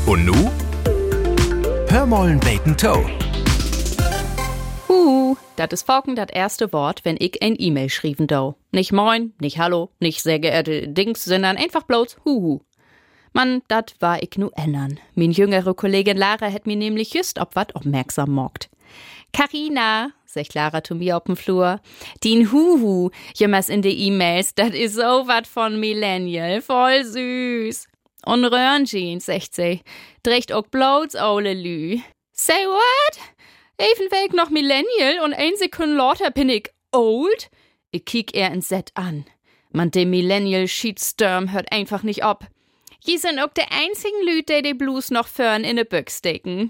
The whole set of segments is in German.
Und nu? Hör mollen beten Toe. Das ist folgend das erste Wort, wenn ich ein E-Mail schrieben do. Nicht moin, nicht hallo, nicht sehr geehrte Dings, sondern einfach bloß Huhu. Mann, dat war ich nu ändern. Min jüngere Kollegin Lara hat mir nämlich just ob wat aufmerksam mockt. Carina, sagt Lara zu mir auf'm Flur, din Huhu, jemals in de E-Mails, dat is so wat von Millennial, voll süß. Und Röhrenjeans, sagt sie, trägt auch bloß ole Lü. Say what? Even weg noch Millennial und ein Sekunde lauter bin ich old? Ich kiek er entsetzt an. Man, de Millennial-Shitstorm hört einfach nicht ab. Je sind auch de einzigen Lüd, die Blues noch fern in de Büchs stecken.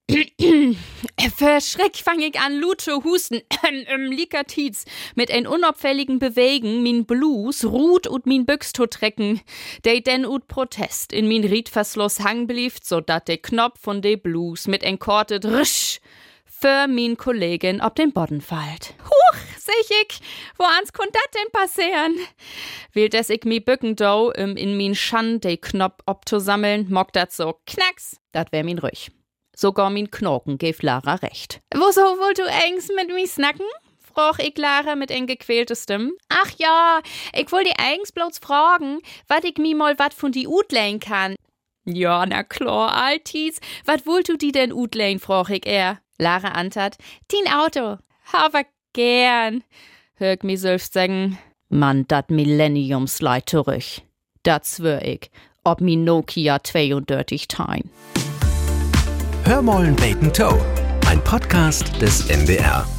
Für Schreck fang ich an, Lut zu husten, Likatiz, mit ein unauffälligen Bewegen, min Blues ruht und min Büchs zu trecken, de denn ut Protest in min Riedverschluss hang blieft, so dat de Knopf von de Blues mit ein kortet Risch für min Kollegin ob den Boden fallt. Huch, sech ich, wo ans konnt dat denn passieren? Will des ich mi bücken do, in min Schand de Knopf obzusammeln, mock dat so knacks, dat wär min ruhig. Sogar min Knochen gäf Lara recht. Wieso wollt du eigens mit mi snacken? Frag ich Lara mit en gequälte Stimme. Ach ja, ich wollt die eigens bloß fragen, wat ich mi mal wat von die Utlein kann. Ja, na klar, Altis, wat wollt du die denn Utlein, frag ich er. Lara antwortet, din Auto. Aber gern. Hör ich mi selbst sagen, Mann, dat Millenniumsleit zurück. Dat zwör ich, ob mi Nokia 32 tein. Hör mollen beten Toe. Ein Podcast des NDR.